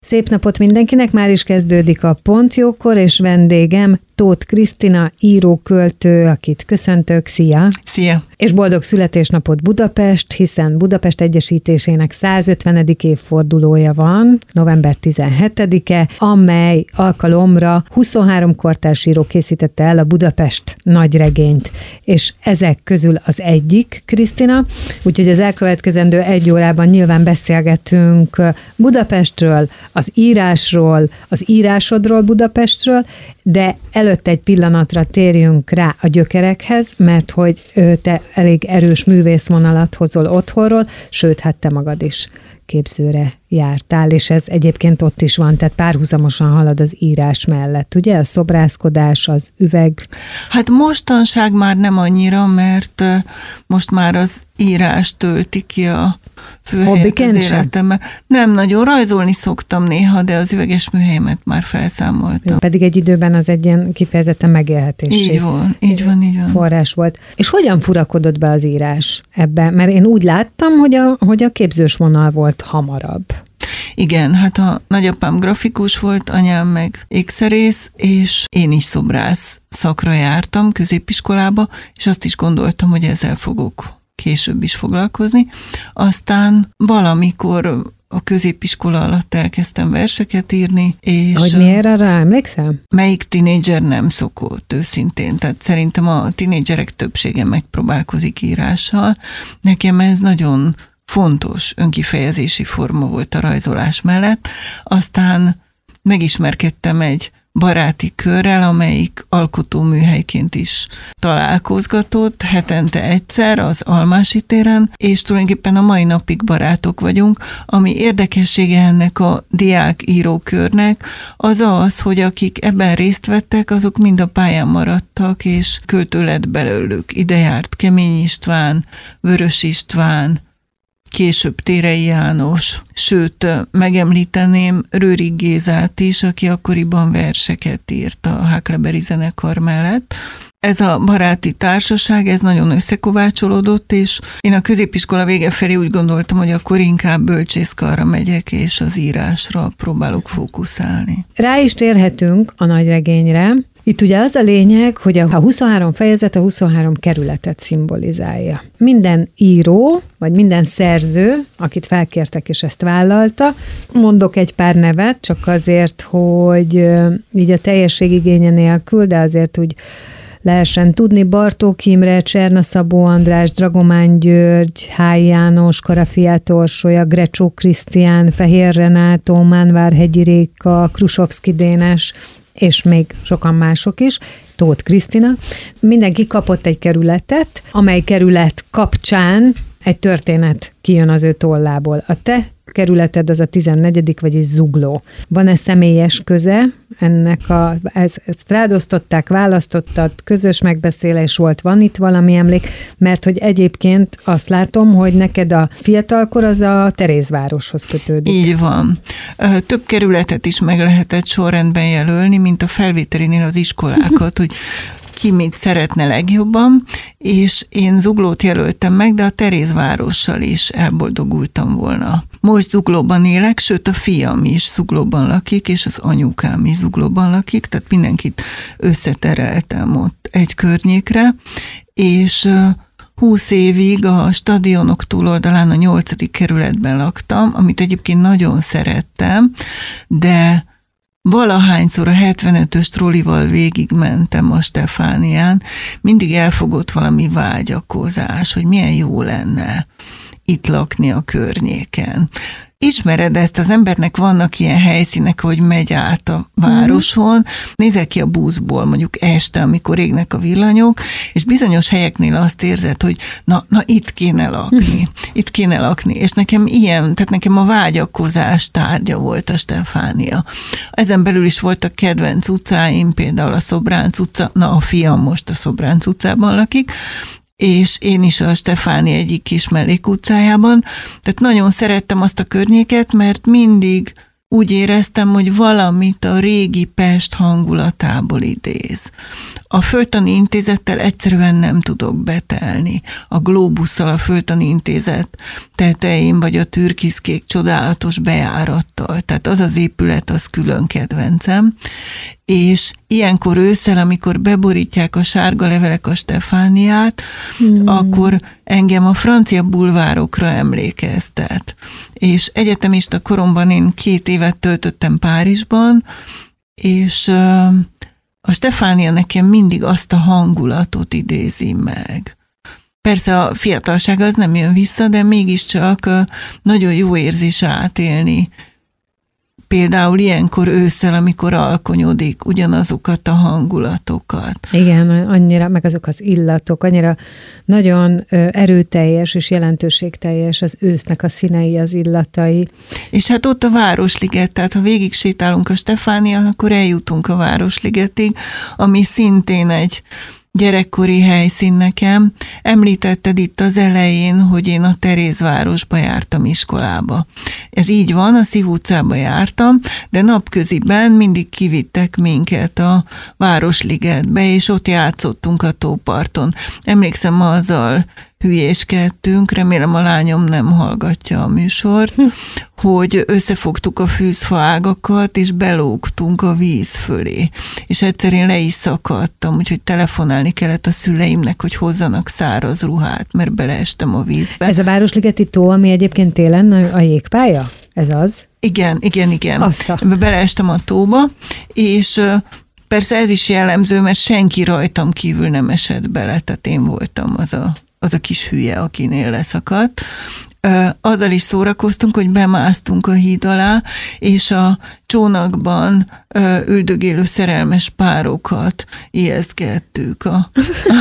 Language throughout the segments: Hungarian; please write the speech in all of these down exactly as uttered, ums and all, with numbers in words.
Szép napot mindenkinek, már is kezdődik a Pontjókor, és vendégem Tóth Krisztina, író-költő, akit köszöntök. Szia! Szia! És boldog születésnapot Budapest, hiszen Budapest Egyesítésének százötvenedik évfordulója van, november tizenhetedike, amely alkalomra huszonhárom kortársíró készítette el a Budapest nagyregényt, és ezek közül az egyik, Krisztina, úgyhogy az elkövetkezendő egy órában nyilván beszélgetünk Budapestről, az írásról, az írásodról Budapestről, de előtte egy pillanatra térjünk rá a gyökerekhez, mert hogy te elég erős művészvonalat hozol otthonról, sőt, hát te magad is képzőre jártál, és ez egyébként ott is van, tehát párhuzamosan halad az írás mellett, ugye? A szobrászkodás, az üveg. Hát mostanság már nem annyira, mert most már az írás tölti ki a főhelyet az életemben. Nem nagyon, rajzolni szoktam néha, de az üveges műhelyemet már felszámoltam. Pedig egy időben az egy ilyen kifejezetten megélhetési így van, így van, így van. forrás volt. És hogyan furakodott be az írás ebbe? Mert én úgy láttam, hogy a, hogy a képzős vonal volt hamarabb. Igen, hát a nagyapám grafikus volt, anyám meg ékszerész, és én is szobrász szakra jártam középiskolába, és azt is gondoltam, hogy ezzel fogok később is foglalkozni. Aztán valamikor a középiskola alatt elkezdtem verseket írni, és... Hogy miért arra emlékszem? Melyik tinédzser nem szokott, őszintén. Tehát szerintem a tinédzserek többsége megpróbálkozik írással. Nekem ez nagyon fontos önkifejezési forma volt a rajzolás mellett. Aztán megismerkedtem egy baráti körrel, amelyik alkotóműhelyként is találkozgatott, hetente egyszer az Almási téren, és tulajdonképpen a mai napig barátok vagyunk. Ami érdekessége ennek a diák-írókörnek, az az, hogy akik ebben részt vettek, azok mind a pályán maradtak, és költő lett belőlük. Ide járt Kemény István, Vörös István, később Térei János, sőt, megemlíteném Rőrig Gézát is, aki akkoriban verseket írt a Huckleberry zenekar mellett. Ez a baráti társaság, ez nagyon összekovácsolódott, és én a középiskola vége felé úgy gondoltam, hogy akkor inkább bölcsészkarra megyek, és az írásra próbálok fókuszálni. Rá is térhetünk a nagyregényre. Itt ugye az a lényeg, hogy a huszonhárom fejezet a huszonhárom kerületet szimbolizálja. Minden író, vagy minden szerző, akit felkértek és ezt vállalta, mondok egy pár nevet, csak azért, hogy így a teljesség igénye nélkül, de azért úgy lehessen tudni: Bartók Imre, Cserna Szabó András, Dragomán György, Hály János, Karafiát Orsolya, Grecsó Krisztián, Fehér Renátó, Mánvárhegyi Réka, Krusovszki Dénes, és még sokan mások is, Tóth Krisztina. Mindenki kapott egy kerületet, amely kerület kapcsán egy történet kijön az ő tollából. A te kerületed az a tizennegyedik, vagyis Zugló. Van-e személyes köze ennek a... Ezt, ezt rádosztották, választottad, közös megbeszélés volt, van itt valami emlék? Mert hogy egyébként azt látom, hogy neked a fiatalkor az a Terézvároshoz kötődik. Így van. Több kerületet is meg lehetett sorrendben jelölni, mint a felvételinél az iskolákat, hogy ki mit szeretne legjobban, és én Zuglót jelöltem meg, de a Terézvárossal is elboldogultam volna. Most Zuglóban élek, sőt a fiam is Zuglóban lakik, és az anyukám is Zuglóban lakik, tehát mindenkit összetereltem ott egy környékre, és húsz évig a stadionok túloldalán a nyolcadik kerületben laktam, amit egyébként nagyon szerettem, de valahányszor a hetvenötös trollival végigmentem a Stefánián, mindig elfogott valami vágyakozás, hogy milyen jó lenne itt lakni a környéken. Ismered ezt, az embernek vannak ilyen helyszínek, hogy megy át a városon, nézel ki a buszból, mondjuk este, amikor égnek a villanyok, és bizonyos helyeknél azt érzed, hogy na, na itt kéne lakni, itt kéne lakni, és nekem ilyen, tehát nekem a vágyakozás tárgya volt a Stefánia. Ezen belül is voltak kedvenc utcáim, például a Szobránc utca, na a fiam most a Szobránc utcában lakik, és én is a Stefánia egyik kis mellékutcájában. Tehát nagyon szerettem azt a környéket, mert mindig úgy éreztem, hogy valamit a régi Pest hangulatából idéz. A Földtani Intézettel egyszerűen nem tudok betelni. A Globusszal, a Földtani Intézet tetején, vagy a türkiszkék csodálatos bejárattal. Tehát az az épület, az külön kedvencem. És ilyenkor ősszel, amikor beborítják a sárga levelek a Stefániát, hmm. akkor engem a francia bulvárokra emlékeztet. És egyetemista koromban én két évet töltöttem Párizsban, és a Stefánia nekem mindig azt a hangulatot idézi meg. Persze a fiatalság az nem jön vissza, de mégiscsak nagyon jó érzés átélni. Például ilyenkor ősszel, amikor alkonyodik, ugyanazokat a hangulatokat. Igen, annyira, meg azok az illatok, annyira nagyon erőteljes és jelentőségteljes az ősznek a színei, az illatai. És hát ott a Városliget, tehát ha végig sétálunk a Stefánián, akkor eljutunk a Városligetig, ami szintén egy gyerekkori helyszín nekem. Említetted itt az elején, hogy én a Terézvárosba jártam iskolába. Ez így van, a Szív utcába jártam, de napköziben mindig kivittek minket a Városligetbe, és ott játszottunk a tóparton. Emlékszem, azzal hülyéskedtünk, remélem a lányom nem hallgatja a műsort, hm. hogy összefogtuk a fűzfa ágakat, és belógtunk a víz fölé. És egyszer én le is szakadtam, úgyhogy telefonálni kellett a szüleimnek, hogy hozzanak száraz ruhát, mert beleestem a vízbe. Ez a Városligeti tó, ami egyébként télen a jégpálya? Ez az? Igen, igen, igen. Azta. Beleestem a tóba, és persze ez is jellemző, mert senki rajtam kívül nem esett bele, tehát én voltam az a az a kis hülye, akinél leszakadt. Azzal is szórakoztunk, hogy bemásztunk a híd alá, és a csónakban üldögélő szerelmes párokat ijesztgettük a, a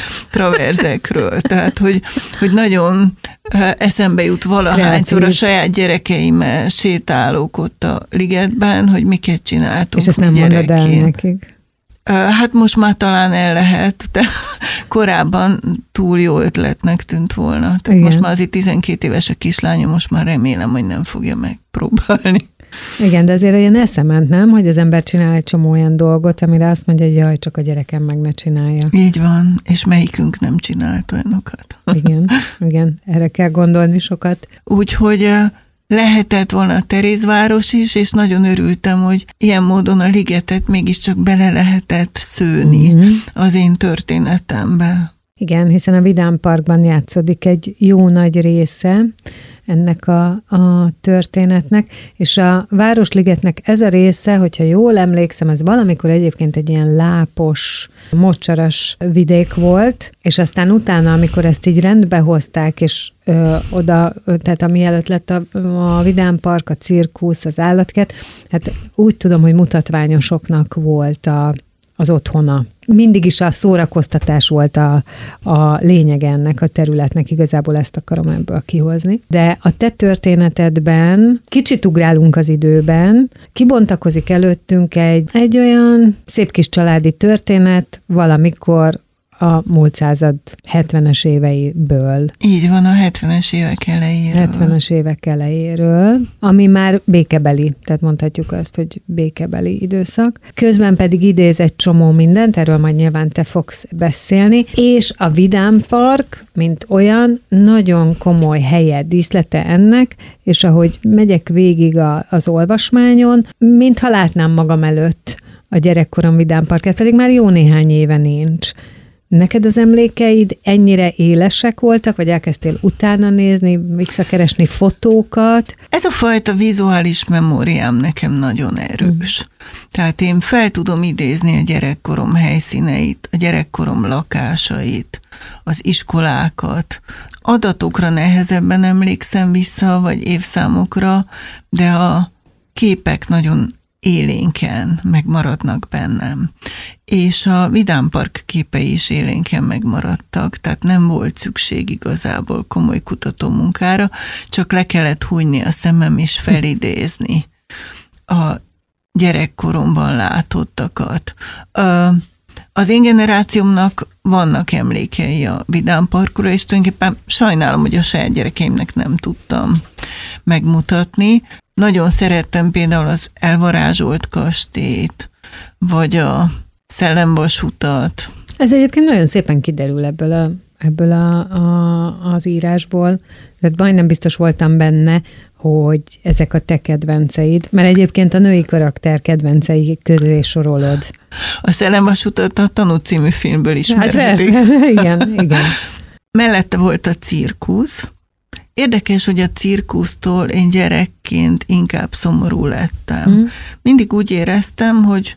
traverzekről. Tehát, hogy, hogy nagyon eszembe jut valahányszor a saját gyerekeimmel sétálok ott a ligetben, hogy miket csináltunk. És ezt nem mondod el nekik? Hát most már talán el lehet, de korábban túl jó ötletnek tűnt volna. Tehát most már azért tizenkét éves a kislányom, most már remélem, hogy nem fogja megpróbálni. Igen, de azért ilyen eszement, nem? Hogy az ember csinál egy csomó olyan dolgot, amire azt mondja, hogy jaj, csak a gyerekem meg ne csinálja. Így van, és melyikünk nem csinált olyanokat. Igen, igen, erre kell gondolni sokat. Úgyhogy lehetett volna a Terézváros is, és nagyon örültem, hogy ilyen módon a ligetet mégiscsak bele lehetett szőni mm-hmm. az én történetembe. Igen, hiszen a Vidám Parkban játszódik egy jó nagy része ennek a, a történetnek, és a Városligetnek ez a része, hogyha jól emlékszem, ez valamikor egyébként egy ilyen lápos, mocsaras vidék volt, és aztán utána, amikor ezt így rendbe hozták, és ö, oda, tehát ami előtt lett a, a Vidám Park, a cirkusz, az állatkert, hát úgy tudom, hogy mutatványosoknak volt a az otthona. Mindig is a szórakoztatás volt a, a lényeg ennek a területnek, igazából ezt akarom ebből kihozni. De a te történetedben kicsit ugrálunk az időben, kibontakozik előttünk egy, egy olyan szép kis családi történet valamikor a múlt század hetvenes éveiből. Így van, a hetvenes évek elejéről. hetvenes évek elejéről, ami már békebeli, tehát mondhatjuk azt, hogy békebeli időszak. Közben pedig idéz egy csomó mindent, erről majd nyilván te fogsz beszélni, és a Vidám Park, mint olyan, nagyon komoly helye, díszlete ennek, és ahogy megyek végig a, az olvasmányon, mintha látnám magam előtt a gyerekkorom Vidám Parkát, pedig már jó néhány éve nincs. Neked az emlékeid ennyire élesek voltak, vagy elkezdtél utána nézni, visszakeresni fotókat? Ez a fajta vizuális memóriám nekem nagyon erős. Mm. Tehát én fel tudom idézni a gyerekkorom helyszíneit, a gyerekkorom lakásait, az iskolákat. Adatokra nehezebben emlékszem vissza, vagy évszámokra, de a képek nagyon élénken megmaradnak bennem. És a Vidám Park képei is élénken megmaradtak, tehát nem volt szükség igazából komoly kutatómunkára, csak le kellett hújni a szemem és felidézni a gyerekkoromban látottakat. Az én generációmnak vannak emlékei a Vidám Parkra, és tulajdonképpen sajnálom, hogy a saját gyerekeimnek nem tudtam megmutatni. nagyon szerettem például az elvarázsolt kastélyt, vagy a szellemvasutat. Ez egyébként nagyon szépen kiderül ebből, a, ebből a, a, az írásból, tehát majdnem biztos voltam benne, hogy ezek a te kedvenceid, mert egyébként a női karakter kedvencei közé sorolod. A szellemvasutat a Tanú című filmből ismerhetik. Hát persze, igen, igen. Mellette volt a cirkusz. Érdekes, hogy a cirkusztól én gyerekként inkább szomorú lettem. Mm. Mindig úgy éreztem, hogy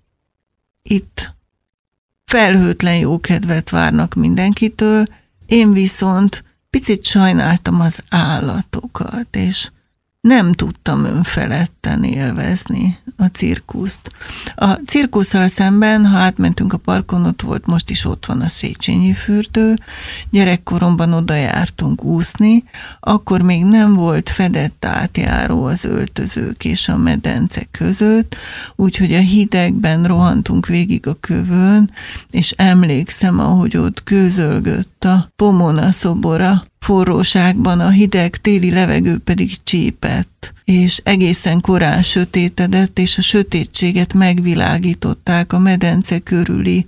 itt felhőtlen jókedvet várnak mindenkitől, én viszont picit sajnáltam az állatokat, és nem tudtam önfeledten élvezni a cirkuszt. A cirkusszal szemben, ha átmentünk a parkon, ott volt, most is ott van a Széchenyi fürdő, gyerekkoromban oda jártunk úszni, akkor még nem volt fedett átjáró az öltözők és a medence között, úgyhogy a hidegben rohantunk végig a kövön, és emlékszem, ahogy ott gőzölgött a pomona szobora, forróságban a hideg téli levegő pedig csípett, és egészen korán sötétedett, és a sötétséget megvilágították a medence körüli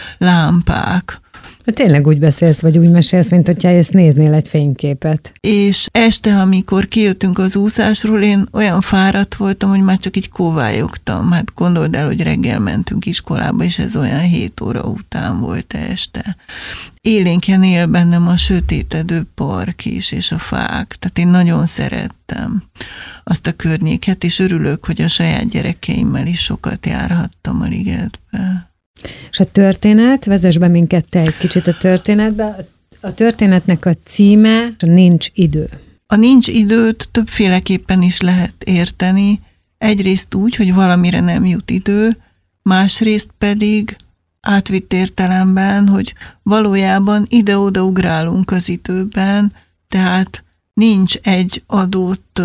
lámpák. Tényleg úgy beszélsz, vagy úgy mesélsz, mint hogyha ezt néznél egy fényképet. És este, amikor kijöttünk az úszásról, én olyan fáradt voltam, hogy már csak így kóvályogtam. Hát gondold el, hogy reggel mentünk iskolába, és ez olyan hét óra után volt este. Élénken él bennem a sötétedő park is, és a fák. Tehát én nagyon szerettem azt a környéket, és örülök, hogy a saját gyerekeimmel is sokat járhattam a ligetbe. És a történet, vezess be minket te egy kicsit a történetbe. A történetnek a címe Nincs idő. A nincs időt többféleképpen is lehet érteni. Egyrészt úgy, hogy valamire nem jut idő, másrészt pedig átvitt értelemben, hogy valójában ide-oda ugrálunk az időben, tehát nincs egy adott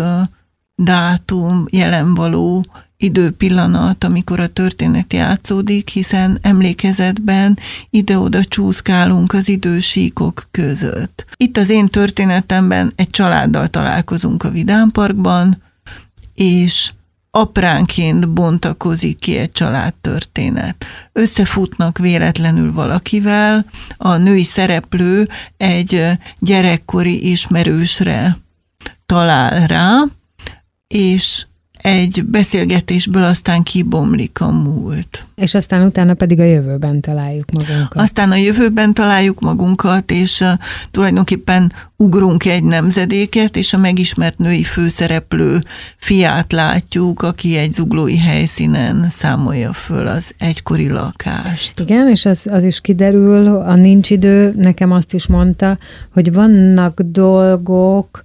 dátum, jelenvaló időpillanat, amikor a történet játszódik, hiszen emlékezetben ide-oda csúszkálunk az idősíkok között. Itt az én történetemben egy családdal találkozunk a Vidámparkban, és apránként bontakozik ki egy családtörténet. Összefutnak véletlenül valakivel, a női szereplő egy gyerekkori ismerősre talál rá, és egy beszélgetésből aztán kibomlik a múlt. És aztán utána pedig a jövőben találjuk magunkat. Aztán a jövőben találjuk magunkat, és uh, tulajdonképpen ugrunk egy nemzedéket, és a megismert női főszereplő fiát látjuk, aki egy zuglói helyszínen számolja föl az egykori lakást. Igen, és az, az is kiderül, a nincs idő, nekem azt is mondta, hogy vannak dolgok,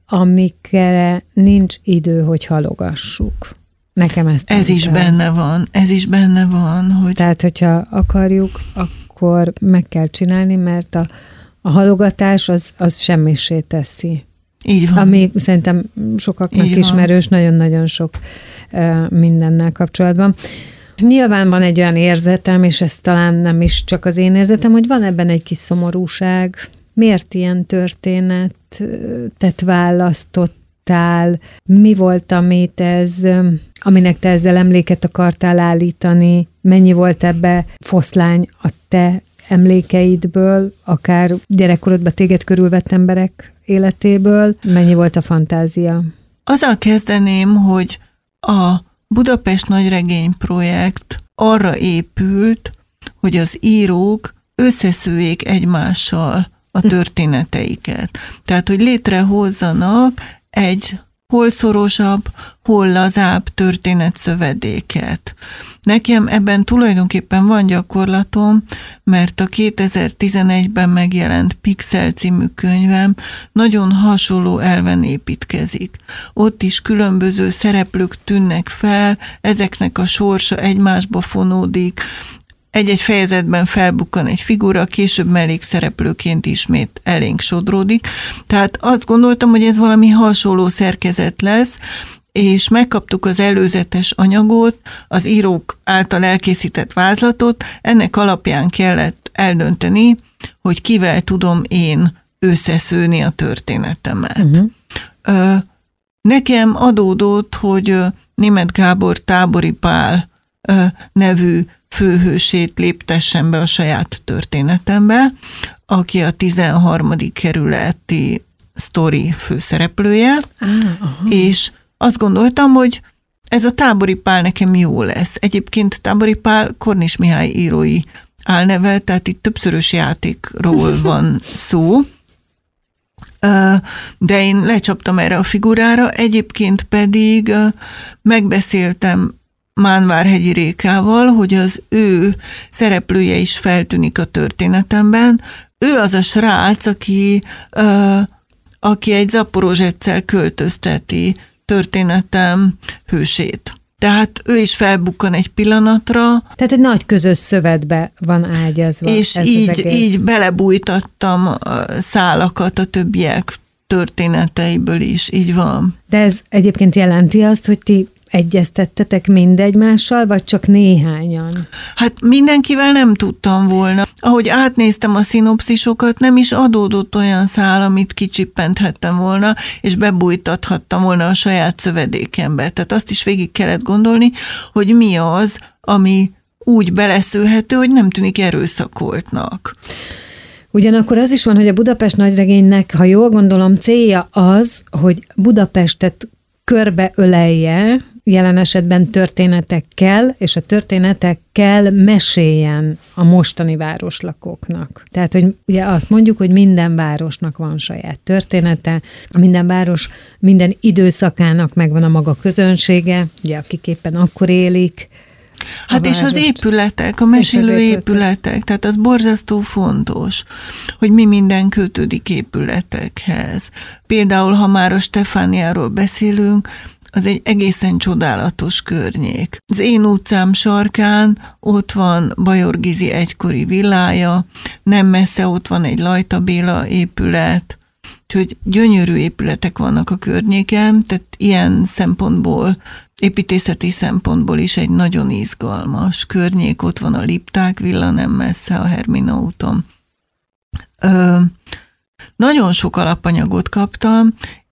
amikre nincs idő, hogy halogassuk. Nekem ezt Ez is benne van, ez is benne van, hogy... Tehát, hogyha akarjuk, akkor meg kell csinálni, mert a, a halogatás az, az semmissé teszi. Így van. Ami szerintem sokaknak Így ismerős, van. Nagyon-nagyon sok uh, mindennel kapcsolatban. Nyilván van egy olyan érzetem, és ez talán nem is csak az én érzetem, hogy van ebben egy kis szomorúság. Miért ilyen történetet választottál? Mi volt, amit ez, aminek te ezzel emléket akartál állítani? Mennyi volt ebbe foszlány a te emlékeidből, akár gyerekkorodban téged körülvett emberek életéből? Mennyi volt a fantázia? Azzal kezdeném, hogy a Budapest Nagyregény projekt arra épült, hogy az írók összeszőjék egymással a történeteiket. Tehát, hogy létrehozzanak egy hol szorosabb, hol lazább történetszövedéket. Nekem ebben tulajdonképpen van gyakorlatom, mert a kétezer-tizenegyben megjelent Pixel című könyvem nagyon hasonló elven építkezik. Ott is különböző szereplők tűnnek fel, ezeknek a sorsa egymásba fonódik, egy-egy fejezetben felbukkan egy figura, később mellékszereplőként ismét elénk sodródik. Tehát azt gondoltam, hogy ez valami hasonló szerkezet lesz, és megkaptuk az előzetes anyagot, az írók által elkészített vázlatot, ennek alapján kellett eldönteni, hogy kivel tudom én összeszőni a történetemet. Uh-huh. nekem adódott, hogy Németh Gábor Tábori Pál nevű főhősét léptessen be a saját történetembe, aki a tizenharmadik kerületi sztori főszereplője, ah, és azt gondoltam, hogy ez a Tábori Pál nekem jó lesz. Egyébként Tábori Pál Kornis Mihály írói álneve, tehát itt többszörös játékról van szó, de én lecsaptam erre a figurára, egyébként pedig megbeszéltem Mánvárhegyi Rékával, hogy az ő szereplője is feltűnik a történetemben. Ő az a srác, aki, aki egy Zaporozsetszel költözteti történetem hősét. Tehát ő is felbukkan egy pillanatra. Tehát egy nagy közös szövetbe van ágyazva. És ez így, így belebújtattam a szálakat a többiek történeteiből is, így van. De ez egyébként jelenti azt, hogy ti egyeztettetek mindegymással, vagy csak néhányan? Hát mindenkivel nem tudtam volna. Ahogy átnéztem a szinopszisokat, nem is adódott olyan szál, amit kicsippenthettem volna, és bebújtathattam volna a saját szövedékembe. Tehát azt is végig kellett gondolni, hogy mi az, ami úgy beleszőhető, hogy nem tűnik erőszakoltnak. Ugyanakkor az is van, hogy a Budapest nagyregénynek, ha jól gondolom, célja az, hogy Budapestet körbeölelje, jelen esetben történetekkel, és a történetekkel meséljen a mostani városlakóknak. Tehát, hogy ugye azt mondjuk, hogy minden városnak van saját története, a minden város minden időszakának megvan a maga közönsége, ugye akik éppen akkor élik. Hát és az épületek, a mesélő épületek, tehát az borzasztó fontos, hogy mi minden kötődik épületekhez. Például, ha már a Stefániáról beszélünk, az egy egészen csodálatos környék. Az én utcám sarkán ott van Bajor Gizi egykori villája, nem messze ott van egy Lajta Béla épület, úgyhogy gyönyörű épületek vannak a környéken, tehát ilyen szempontból, építészeti szempontból is egy nagyon izgalmas környék. Ott van a Lipták villa, nem messze a Hermina úton. Ö, nagyon sok alapanyagot kaptam,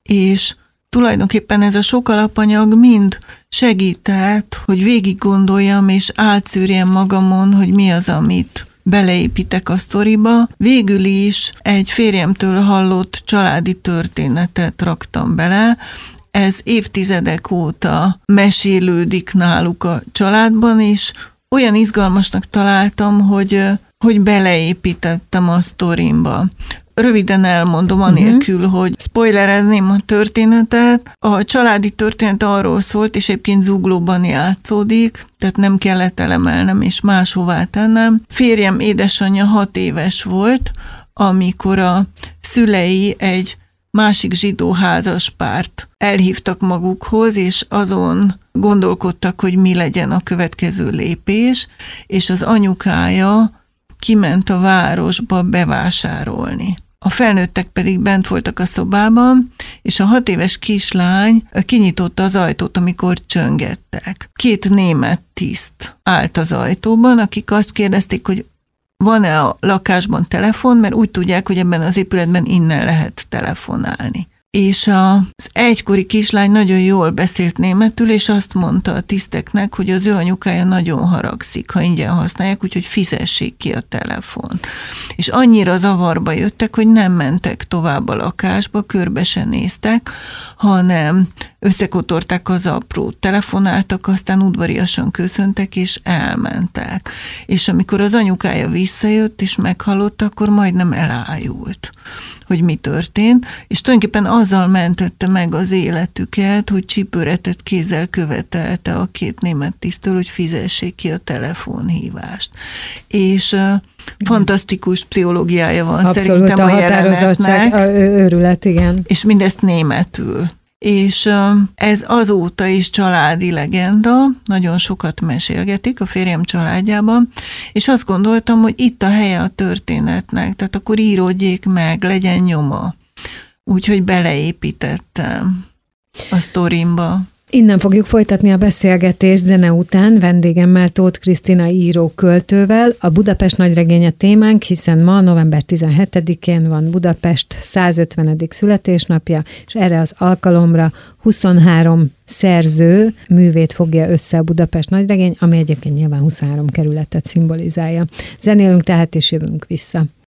és tulajdonképpen ez a sok alapanyag mind segített, hogy végig gondoljam és átszűrjem magamon, hogy mi az, amit beleépítek a sztoriba. Végül is egy férjemtől hallott családi történetet raktam bele. Ez évtizedek óta mesélődik náluk a családban, és olyan izgalmasnak találtam, hogy, hogy beleépítettem a sztorimba. Röviden elmondom, anélkül, uh-huh. hogy spoilerezném a történetet. A családi történet arról szólt, és egyébként Zuglóban játszódik, tehát nem kellett elemelnem és máshová tennem. Férjem édesanyja hat éves volt, amikor a szülei egy másik zsidó házaspárt elhívtak magukhoz, és azon gondolkodtak, hogy mi legyen a következő lépés, és az anyukája kiment a városba bevásárolni. A felnőttek pedig bent voltak a szobában, és a hat éves kislány kinyitotta az ajtót, amikor csöngettek. Két német tiszt állt az ajtóban, akik azt kérdezték, hogy van-e a lakásban telefon, mert úgy tudják, hogy ebben az épületben innen lehet telefonálni. És az egykori kislány nagyon jól beszélt németül, és azt mondta a tiszteknek, hogy az ő anyukája nagyon haragszik, ha ingyen használják, úgyhogy fizessék ki a telefont. És annyira zavarba jöttek, hogy nem mentek tovább a lakásba, körbe se néztek, hanem összekotorták az aprót, telefonáltak, aztán udvariasan köszöntek, és elmentek. És amikor az anyukája visszajött, és meghallotta, akkor majdnem elájult, hogy mi történt, és tulajdonképpen azzal mentette meg az életüket, hogy csipőretett kézzel követelte a két német tisztől, hogy fizessék ki a telefonhívást. És uh, fantasztikus pszichológiája van abszolút szerintem a, a jelenetnek. A őrület, igen. És mindezt németül. És ez azóta is családi legenda, nagyon sokat mesélgetik a férjem családjában, és azt gondoltam, hogy itt a helye a történetnek, tehát akkor íródjék meg, legyen nyoma. Úgyhogy beleépítettem a sztorimba. Innen fogjuk folytatni a beszélgetést zene után vendégemmel, Tóth Krisztina író költővel. A Budapest nagyregény a témánk, hiszen ma november tizenhetedikén van Budapest százötvenedik születésnapja, és erre az alkalomra huszonhárom szerző művét fogja össze a Budapest nagyregény, ami egyébként nyilván huszonhárom kerületet szimbolizálja. Zenélünk tehát, és jövünk vissza.